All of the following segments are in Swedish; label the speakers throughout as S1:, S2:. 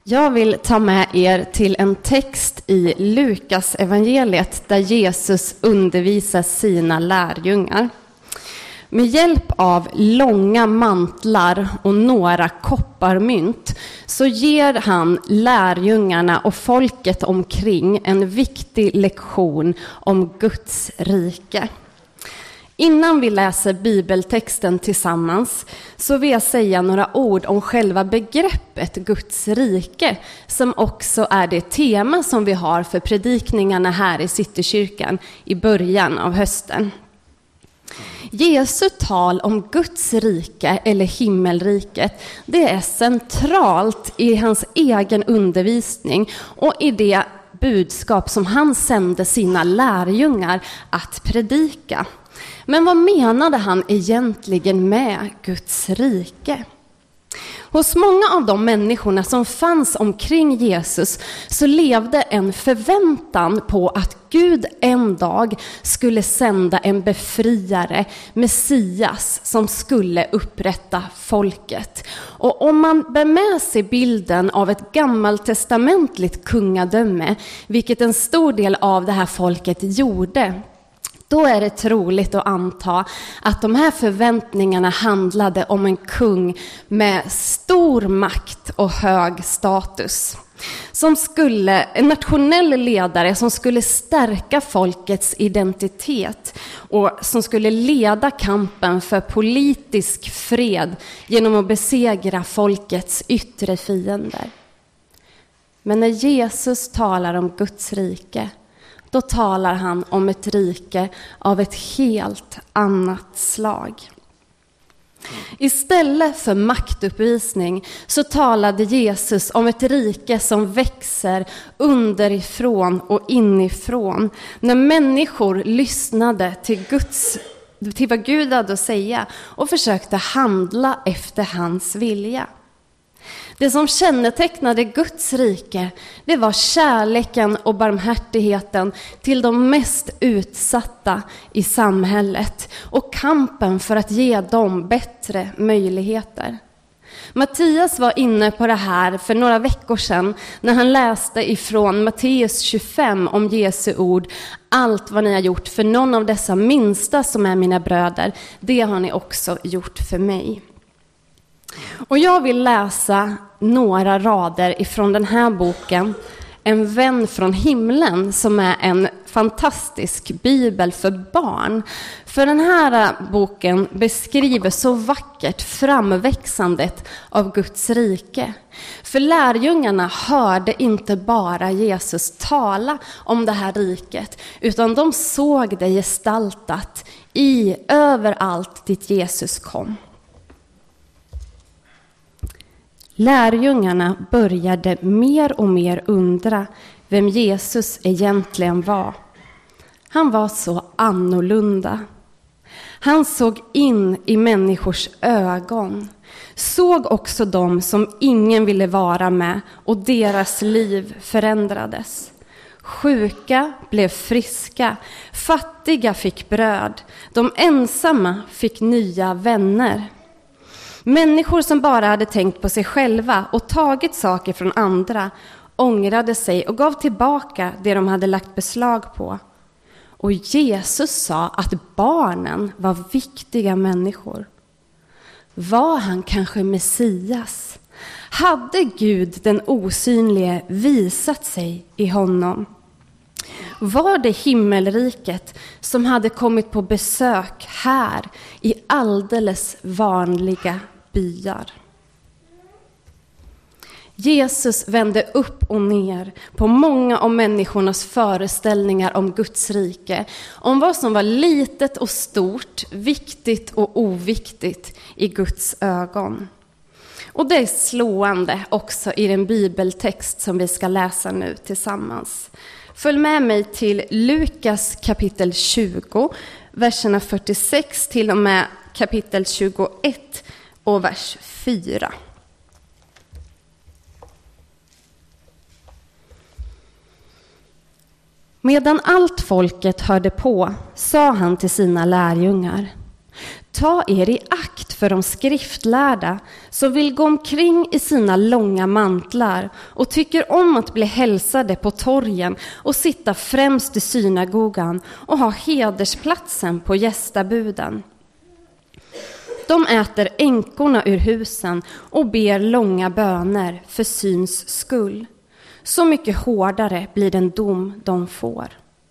S1: Jag vill ta med er till en text i Lukas evangeliet där Jesus undervisar sina lärjungar. Med hjälp av långa mantlar och några kopparmynt så ger han lärjungarna och folket omkring en viktig lektion om Guds rike. Innan vi läser bibeltexten tillsammans så vill jag säga några ord om själva begreppet Guds rike, som också är det tema som vi har för predikningarna här i Citykyrkan i början av hösten. Jesu tal om Guds rike eller himmelriket, det är centralt i hans egen undervisning och i det budskap som han sände sina lärjungar att predika. Men vad menade han egentligen med Guds rike? Hos många av de människorna som fanns omkring Jesus så levde en förväntan på att Gud en dag skulle sända en befriare, Messias, som skulle upprätta folket. Och om man bär med sig bilden av ett gammaltestamentligt kungadöme, vilket en stor del av det här folket gjorde, då är det troligt att anta att de här förväntningarna handlade om en kung med stor makt och hög status. En nationell ledare som skulle stärka folkets identitet och som skulle leda kampen för politisk fred genom att besegra folkets yttre fiender. Men när Jesus talar om Guds rike, då talar han om ett rike av ett helt annat slag. Istället för maktuppvisning så talade Jesus om ett rike som växer underifrån och inifrån. När människor lyssnade till vad Gud hade att säga och försökte handla efter hans vilja. Det som kännetecknade Guds rike, det var kärleken och barmhärtigheten till de mest utsatta i samhället och kampen för att ge dem bättre möjligheter. Mattias var inne på det här för några veckor sedan när han läste ifrån Matteus 25 om Jesu ord: allt vad ni har gjort för någon av dessa minsta som är mina bröder, det har ni också gjort för mig. Och jag vill läsa några rader ifrån den här boken, En vän från himlen, som är en fantastisk bibel för barn. För den här boken beskriver så vackert framväxandet av Guds rike. För lärjungarna hörde inte bara Jesus tala om det här riket, utan de såg det gestaltat överallt dit Jesus kom. Lärjungarna började mer och mer undra vem Jesus egentligen var. Han var så annorlunda. Han såg in i människors ögon, såg också dem som ingen ville vara med, och deras liv förändrades. Sjuka blev friska, fattiga fick bröd, de ensamma fick nya vänner. Människor som bara hade tänkt på sig själva och tagit saker från andra ångrade sig och gav tillbaka det de hade lagt beslag på. Och Jesus sa att barnen var viktiga människor. Var han kanske Messias? Hade Gud den osynlige visat sig i honom? Var det himmelriket som hade kommit på besök här i alldeles vanliga byar? Jesus vände upp och ner på många av människornas föreställningar om Guds rike, om vad som var litet och stort, viktigt och oviktigt i Guds ögon. Och det är slående också i den bibeltext som vi ska läsa nu tillsammans. Följ med mig till Lukas kapitel 20, verserna 46 till och med kapitel 21 och vers 4. Medan allt folket hörde på sa han till sina lärjungar: ta er i akt för de skriftlärda som vill gå omkring i sina långa mantlar och tycker om att bli hälsade på torgen och sitta främst i synagogan och ha hedersplatsen på gästabuden. De äter änkorna ur husen och ber långa böner för syns skull. Så mycket hårdare blir den dom de får.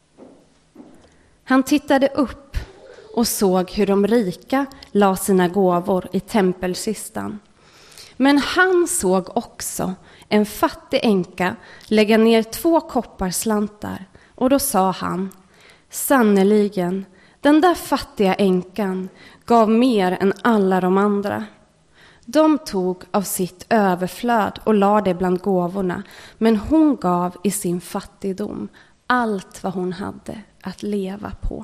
S1: Han tittade upp och såg hur de rika la sina gåvor i tempelkistan. Men han såg också en fattig änka lägga ner 2 kopparslantar, och då sa han: sannoliken, den där fattiga änkan gav mer än alla de andra. De tog av sitt överflöd och la det bland gåvorna, men hon gav i sin fattigdom allt vad hon hade att leva på.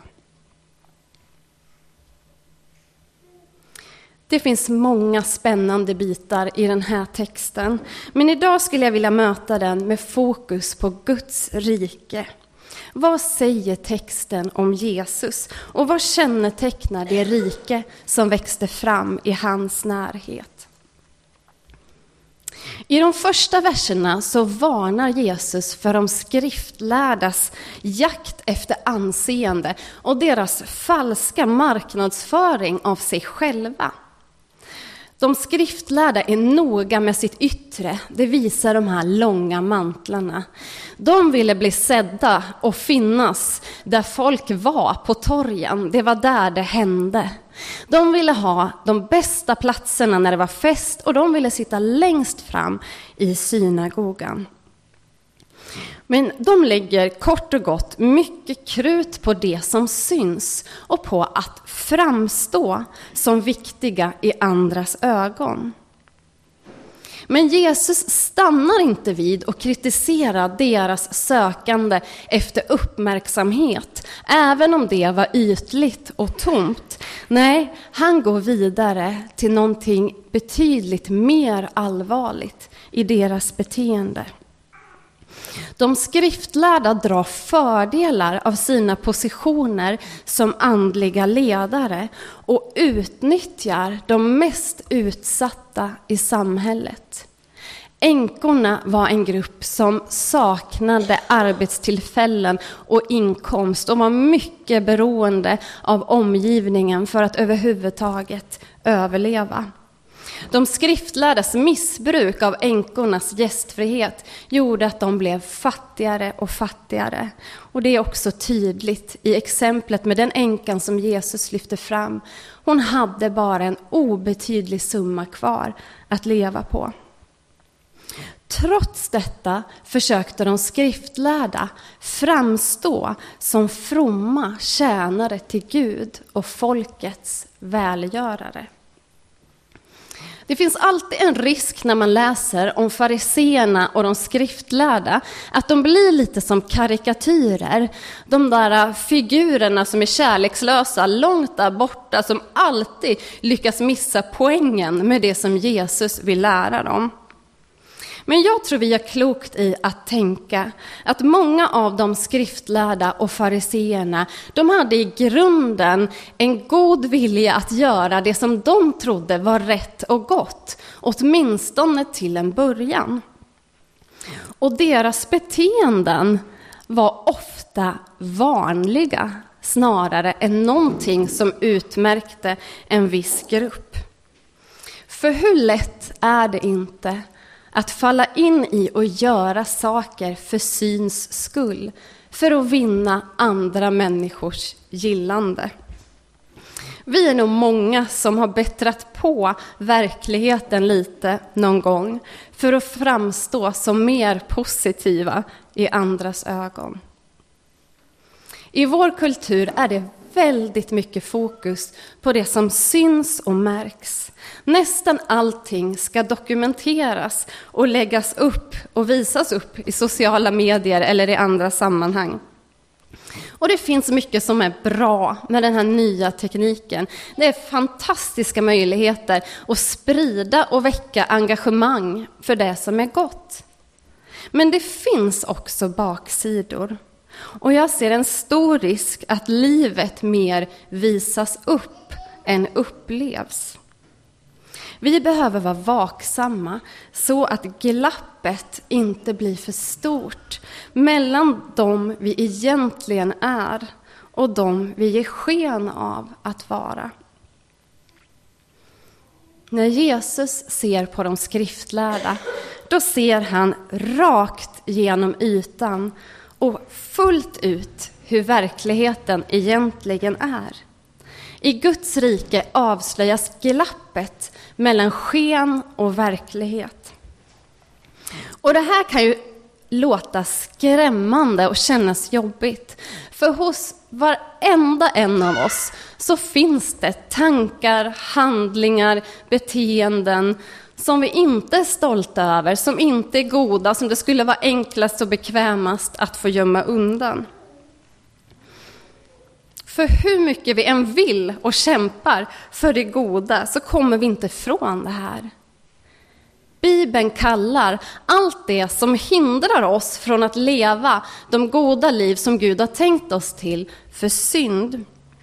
S1: Det finns många spännande bitar i den här texten, men idag skulle jag vilja möta den med fokus på Guds rike. Vad säger texten om Jesus och vad kännetecknar det rike som växte fram i hans närhet? I de första verserna så varnar Jesus för de skriftlärdas jakt efter anseende och deras falska marknadsföring av sig själva. De skriftlärda är noga med sitt yttre, det visar de här långa mantlarna. De ville bli sedda och finnas där folk var på torgen, det var där det hände. De ville ha de bästa platserna när det var fest och de ville sitta längst fram i synagogan. Men de lägger kort och gott mycket krut på det som syns och på att framstå som viktiga i andras ögon. Men Jesus stannar inte vid och kritiserar deras sökande efter uppmärksamhet, även om det var ytligt och tomt. Nej, han går vidare till någonting betydligt mer allvarligt i deras beteende. De skriftlärda drar fördelar av sina positioner som andliga ledare och utnyttjar de mest utsatta i samhället. Änkorna var en grupp som saknade arbetstillfällen och inkomst och var mycket beroende av omgivningen för att överhuvudtaget överleva. De skriftlärdas missbruk av änkornas gästfrihet gjorde att de blev fattigare och fattigare. Och det är också tydligt i exemplet med den änkan som Jesus lyfter fram. Hon hade bara en obetydlig summa kvar att leva på. Trots detta försökte de skriftlärda framstå som fromma tjänare till Gud och folkets välgörare. Det finns alltid en risk när man läser om fariseerna och de skriftlärda att de blir lite som karikatyrer. De där figurerna som är kärlekslösa, långt där borta, som alltid lyckas missa poängen med det som Jesus vill lära dem. Men jag tror vi är klokt i att tänka att många av de skriftlärda och fariseerna, de hade i grunden en god vilja att göra det som de trodde var rätt och gott, åtminstone till en början. Och deras beteenden var ofta vanliga snarare än någonting som utmärkte en viss grupp. För hur lätt är det inte att falla in i och göra saker för syns skull, för att vinna andra människors gillande. Vi är nog många som har bättrat på verkligheten lite någon gång för att framstå som mer positiva i andras ögon. I vår kultur är det väldigt mycket fokus på det som syns och märks. Nästan allting ska dokumenteras och läggas upp och visas upp i sociala medier eller i andra sammanhang. Och det finns mycket som är bra med den här nya tekniken. Det är fantastiska möjligheter att sprida och väcka engagemang för det som är gott. Men det finns också baksidor. Och jag ser en stor risk att livet mer visas upp än upplevs. Vi behöver vara vaksamma så att glappet inte blir för stort mellan dem vi egentligen är och dem vi ger sken av att vara. När Jesus ser på de skriftlärda, då ser han rakt genom ytan och fullt ut hur verkligheten egentligen är. I Guds rike avslöjas glappet mellan sken och verklighet. Och det här kan ju låta skrämmande och kännas jobbigt. För hos varenda en av oss så finns det tankar, handlingar, beteenden som vi inte är stolta över, som inte är goda, som det skulle vara enklast och bekvämast att få gömma undan. För hur mycket vi än vill och kämpar för det goda så kommer vi inte ifrån det här. Bibeln kallar allt det som hindrar oss från att leva de goda liv som Gud har tänkt oss till för synd.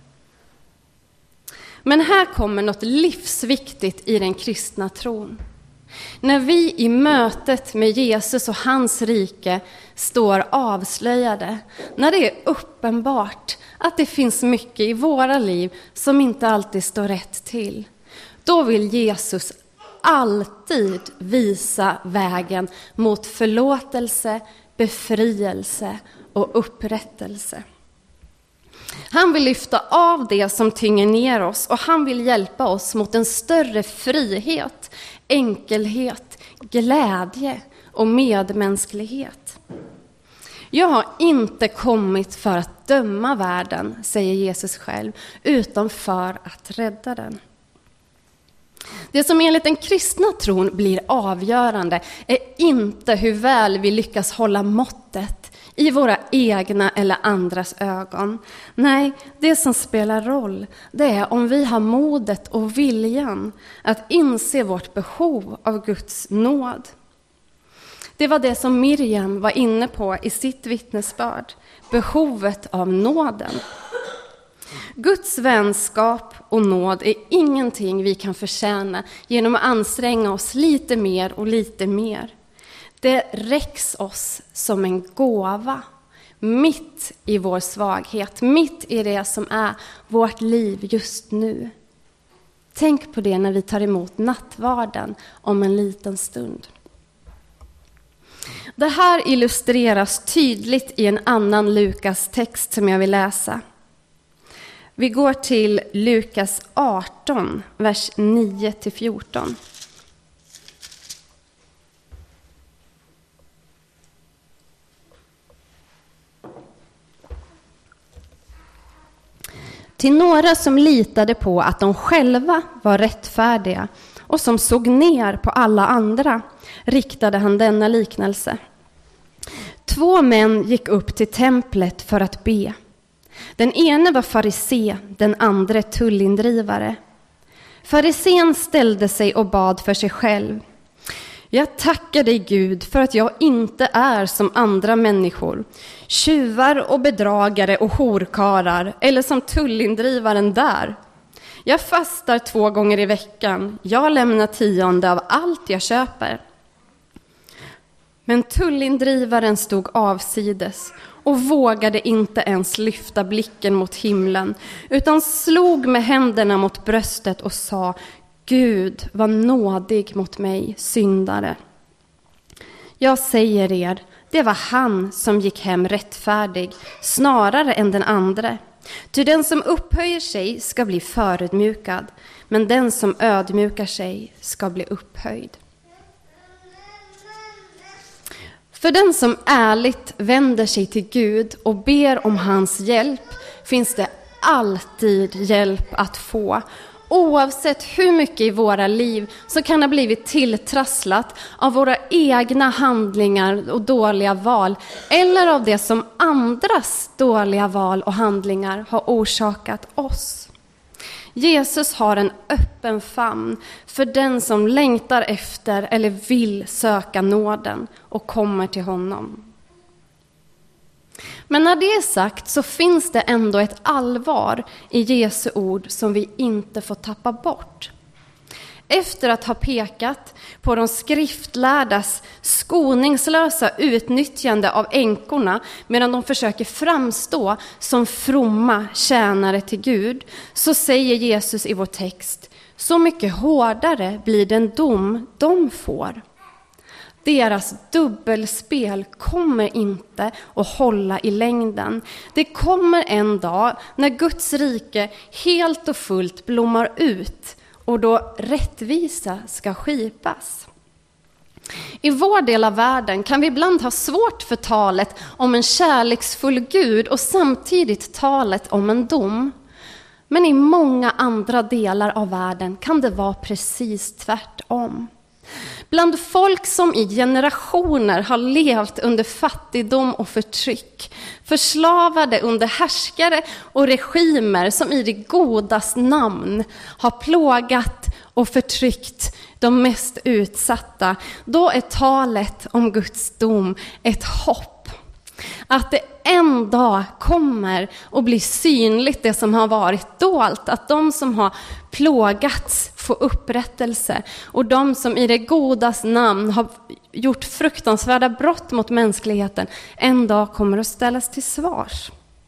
S1: Men här kommer något livsviktigt i den kristna tron. När vi i mötet med Jesus och hans rike står avslöjade, när det är uppenbart att det finns mycket i våra liv som inte alltid står rätt till, då vill Jesus alltid visa vägen mot förlåtelse, befrielse och upprättelse. Han vill lyfta av det som tynger ner oss och han vill hjälpa oss mot en större frihet, enkelhet, glädje och medmänsklighet. Jag har inte kommit för att döma världen, säger Jesus själv, utan för att rädda den. Det som enligt den kristna tron blir avgörande är inte hur väl vi lyckas hålla måttet i våra egna eller andras ögon. Nej, det som spelar roll, det är om vi har modet och viljan att inse vårt behov av Guds nåd. Det var det som Miriam var inne på i sitt vittnesbörd, behovet av nåden. Guds vänskap och nåd är ingenting vi kan förtjäna genom att anstränga oss lite mer och lite mer. Det räcks oss som en gåva, mitt i vår svaghet, mitt i det som är vårt liv just nu. Tänk på det när vi tar emot nattvarden om en liten stund. Det här illustreras tydligt i en annan Lukas text som jag vill läsa. Vi går till Lukas 18, vers 9-14. Till några som litade på att de själva var rättfärdiga och som såg ner på alla andra riktade han denna liknelse. 2 män gick upp till templet för att be. Den ene var farisé, den andra tullindrivare. Farisén ställde sig och bad för sig själv. Jag tackar dig Gud för att jag inte är som andra människor, tjuvar och bedragare och horkarar eller som tullindrivaren där. Jag fastar 2 gånger i veckan, jag lämnar 10% av allt jag köper. Men tullindrivaren stod avsides och vågade inte ens lyfta blicken mot himlen, utan slog med händerna mot bröstet och sa: Gud, var nådig mot mig, syndare. Jag säger er, det var han som gick hem rättfärdig, snarare än den andra. Ty den som upphöjer sig ska bli förödmjukad, men den som ödmjukar sig ska bli upphöjd. För den som ärligt vänder sig till Gud och ber om hans hjälp finns det alltid hjälp att få. Oavsett hur mycket i våra liv så kan ha blivit tilltrasslat av våra egna handlingar och dåliga val eller av det som andras dåliga val och handlingar har orsakat oss. Jesus har en öppen famn för den som längtar efter eller vill söka nåden och kommer till honom. Men när det är sagt så finns det ändå ett allvar i Jesu ord som vi inte får tappa bort. Efter att ha pekat på de skriftlärdas skoningslösa utnyttjande av änkorna medan de försöker framstå som fromma tjänare till Gud, så säger Jesus i vår text: så mycket hårdare blir den dom de får. Deras dubbelspel kommer inte att hålla i längden. Det kommer en dag när Guds rike helt och fullt blommar ut och då rättvisa ska skipas. I vår del av världen kan vi ibland ha svårt för talet om en kärleksfull Gud och samtidigt talet om en dom. Men i många andra delar av världen kan det vara precis tvärtom. Bland folk som i generationer har levt under fattigdom och förtryck, förslavade under härskare och regimer som i det godas namn har plågat och förtryckt de mest utsatta, då är talet om Guds dom ett hopp. Att det en dag kommer att bli synligt det som har varit dolt. Att de som har plågats får upprättelse. Och de som i det godas namn har gjort fruktansvärda brott mot mänskligheten en dag kommer att ställas till svars.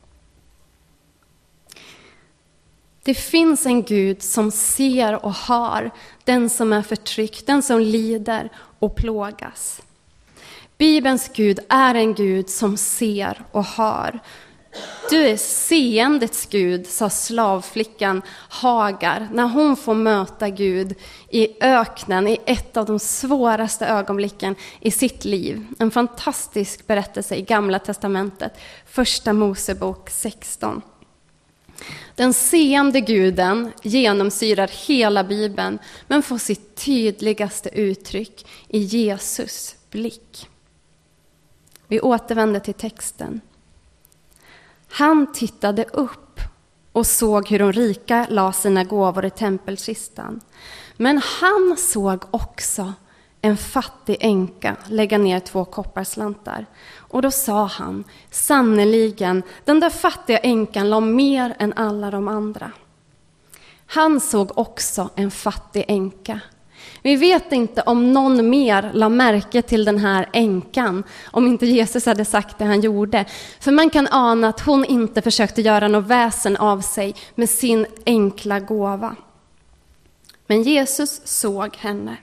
S1: Det finns en Gud som ser och hör den som är förtryckt, den som lider och plågas. Bibelns Gud är en Gud som ser och hör. Du är seendets Gud, sa slavflickan Hagar när hon får möta Gud i öknen i ett av de svåraste ögonblicken i sitt liv. En fantastisk berättelse i Gamla testamentet, Första Mosebok 16. Den seende guden genomsyrar hela Bibeln men får sitt tydligaste uttryck i Jesus blick. Vi återvänder till texten. Han tittade upp och såg hur de rika la sina gåvor i tempelkistan. Men han såg också en fattig änka lägga ner 2 kopparslantar. Och då sa han: sannoliken, den där fattiga änkan la mer än alla de andra. Han såg också en fattig änka. Vi vet inte om någon mer la märke till den här änkan om inte Jesus hade sagt det han gjorde. För man kan ana att hon inte försökte göra något väsen av sig med sin enkla gåva. Men Jesus såg henne.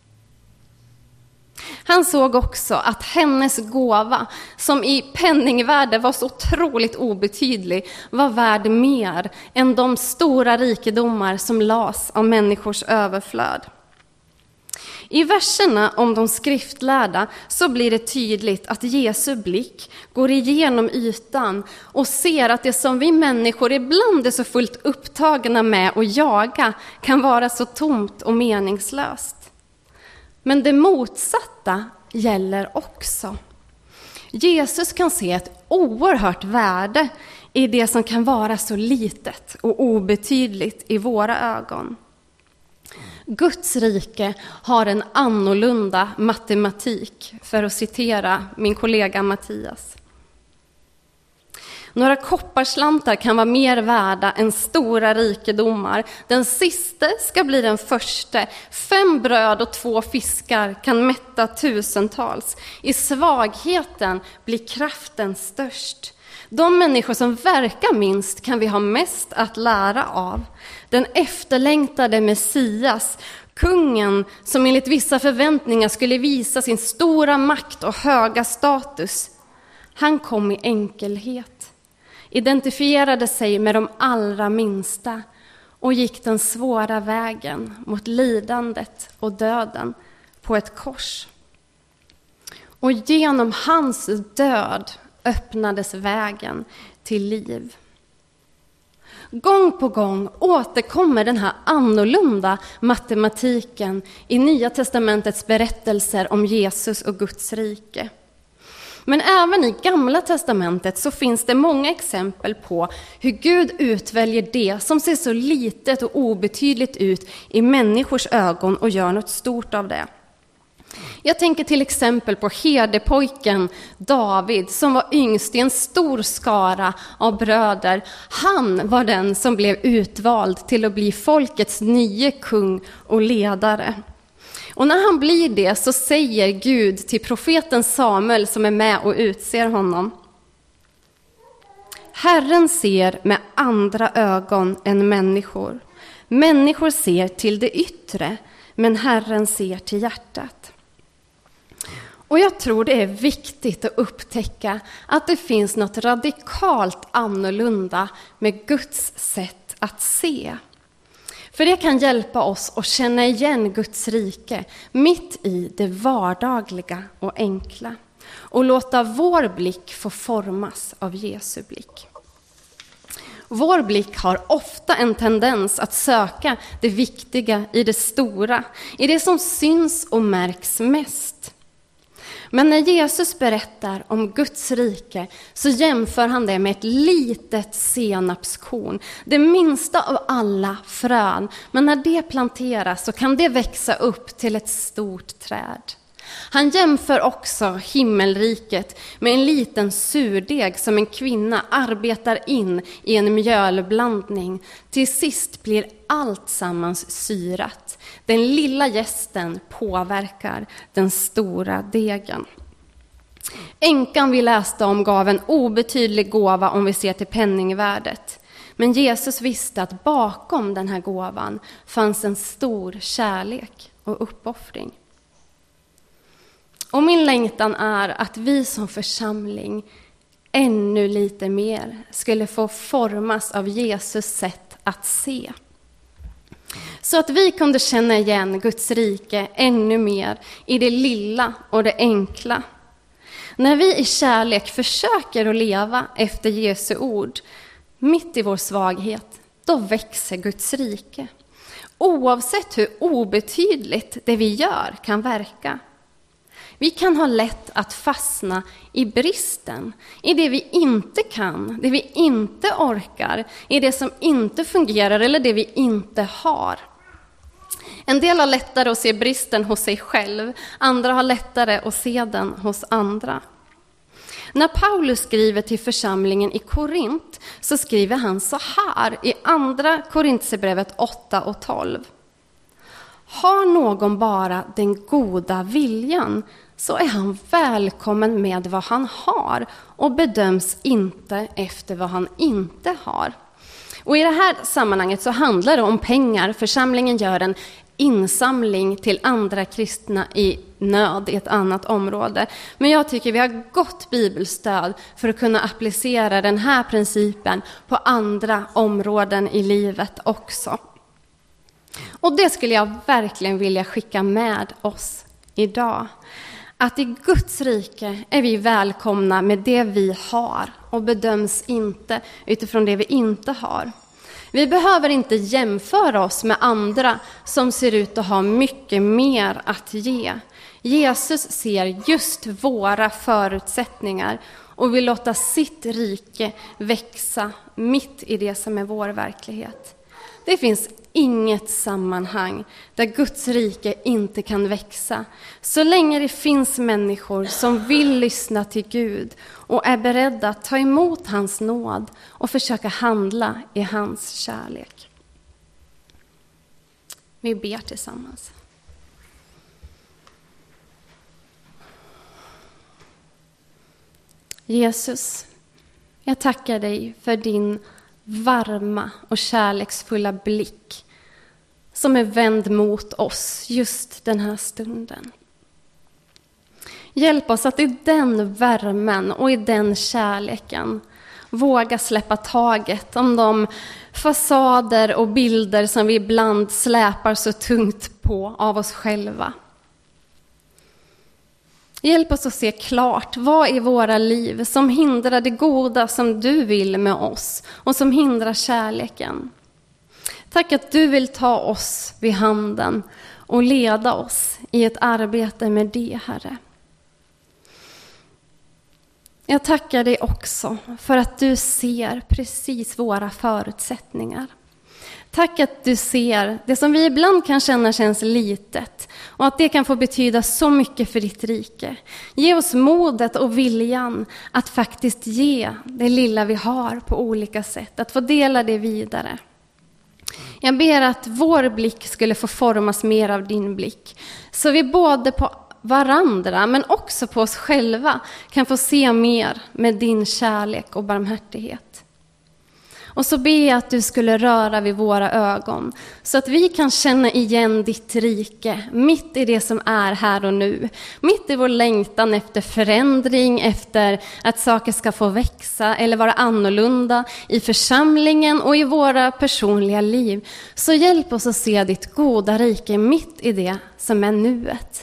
S1: Han såg också att hennes gåva, som i penningvärde var så otroligt obetydlig, var värd mer än de stora rikedomar som las av människors överflöd. I verserna om de skriftlärda så blir det tydligt att Jesu blick går igenom ytan och ser att det som vi människor ibland är så fullt upptagna med att jaga kan vara så tomt och meningslöst. Men det motsatta gäller också. Jesus kan se ett oerhört värde i det som kan vara så litet och obetydligt i våra ögon. Guds rike har en annorlunda matematik, för att citera min kollega Mattias. Några kopparslantar kan vara mer värda än stora rikedomar. Den sista ska bli den första. 5 bröd och 2 fiskar kan mätta tusentals. I svagheten blir kraften störst. De människor som verkar minst kan vi ha mest att lära av. Den efterlängtade Messias, kungen som enligt vissa förväntningar skulle visa sin stora makt och höga status. Han kom i enkelhet, identifierade sig med de allra minsta och gick den svåra vägen mot lidandet och döden på ett kors. Och genom hans död öppnades vägen till liv. Gång på gång återkommer den här annorlunda matematiken i Nya testamentets berättelser om Jesus och Guds rike. Men även i Gamla testamentet så finns det många exempel på hur Gud utväljer det som ser så litet och obetydligt ut i människors ögon och gör något stort av det. Jag tänker till exempel på herdepojken David som var yngst i en stor skara av bröder. Han var den som blev utvald till att bli folkets nye kung och ledare. Och när han blir det så säger Gud till profeten Samuel som är med och utser honom: Herren ser med andra ögon än människor. Människor ser till det yttre, men Herren ser till hjärtat. Och jag tror det är viktigt att upptäcka att det finns något radikalt annorlunda med Guds sätt att se. För det kan hjälpa oss att känna igen Guds rike mitt i det vardagliga och enkla. Och låta vår blick få formas av Jesu blick. Vår blick har ofta en tendens att söka det viktiga i det stora, i det som syns och märks mest. Men när Jesus berättar om Guds rike så jämför han det med ett litet senapskorn, det minsta av alla frön. Men när det planteras så kan det växa upp till ett stort träd. Han jämför också himmelriket med en liten surdeg som en kvinna arbetar in i en mjölblandning. Till sist blir allt sammans syrat. Den lilla jästen påverkar den stora degen. Änkan vi läste om gav en obetydlig gåva om vi ser till penningvärdet. Men Jesus visste att bakom den här gåvan fanns en stor kärlek och uppoffring. Och min längtan är att vi som församling ännu lite mer skulle få formas av Jesus sätt att se. Så att vi kunde känna igen Guds rike ännu mer i det lilla och det enkla. När vi i kärlek försöker att leva efter Jesu ord, mitt i vår svaghet, då växer Guds rike. Oavsett hur obetydligt det vi gör kan verka. Vi kan ha lätt att fastna i bristen, i det vi inte kan, det vi inte orkar, i det som inte fungerar eller det vi inte har. En del har lättare att se bristen hos sig själv, andra har lättare att se den hos andra. När Paulus skriver till församlingen i Korint så skriver han så här i andra Korintierbrevet 8 och 12. Har någon bara den goda viljan så är han välkommen med vad han har och bedöms inte efter vad han inte har. Och i det här sammanhanget så handlar det om pengar. Församlingen gör en insamling till andra kristna i nöd i ett annat område. Men jag tycker vi har gott bibelstöd för att kunna applicera den här principen på andra områden i livet också. Och det skulle jag verkligen vilja skicka med oss idag. Att i Guds rike är vi välkomna med det vi har och bedöms inte utifrån det vi inte har. Vi behöver inte jämföra oss med andra som ser ut att ha mycket mer att ge. Jesus ser just våra förutsättningar och vill låta sitt rike växa mitt i det som är vår verklighet. Det finns inget sammanhang där Guds rike inte kan växa. Så länge det finns människor som vill lyssna till Gud och är beredda att ta emot hans nåd och försöka handla i hans kärlek. Vi ber tillsammans. Jesus, jag tackar dig för din varma och kärleksfulla blick som är vänd mot oss just den här stunden. Hjälp oss att i den värmen och i den kärleken våga släppa taget om de fasader och bilder som vi ibland släpar så tungt på av oss själva. Hjälp oss att se klart vad i våra liv som hindrar det goda som du vill med oss och som hindrar kärleken. Tack att du vill ta oss vid handen och leda oss i ett arbete med det, Herre. Jag tackar dig också för att du ser precis våra förutsättningar. Tack att du ser det som vi ibland kan känna känns litet och att det kan få betyda så mycket för ditt rike. Ge oss modet och viljan att faktiskt ge det lilla vi har på olika sätt, att få dela det vidare. Jag ber att vår blick skulle få formas mer av din blick, så vi både på varandra men också på oss själva kan få se mer med din kärlek och barmhärtighet. Och så ber jag att du skulle röra vid våra ögon så att vi kan känna igen ditt rike mitt i det som är här och nu. Mitt i vår längtan efter förändring, efter att saker ska få växa eller vara annorlunda i församlingen och i våra personliga liv. Så hjälp oss att se ditt goda rike mitt i det som är nuet.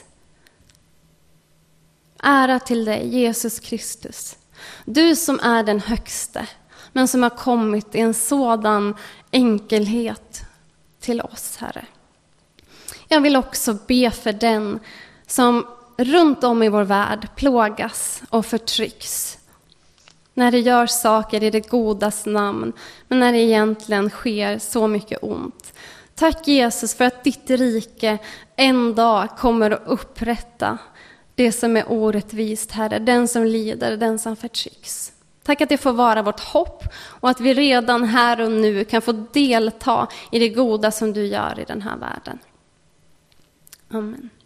S1: Ära till dig, Jesus Kristus. Du som är den högste, men som har kommit i en sådan enkelhet till oss, Herre. Jag vill också be för den som runt om i vår värld plågas och förtrycks. När det gör saker i det godas namn, men när det egentligen sker så mycket ont. Tack Jesus för att ditt rike en dag kommer att upprätta det som är orättvist, Herre. Den som lider, den som förtrycks. Tack att det får vara vårt hopp och att vi redan här och nu kan få delta i det goda som du gör i den här världen. Amen.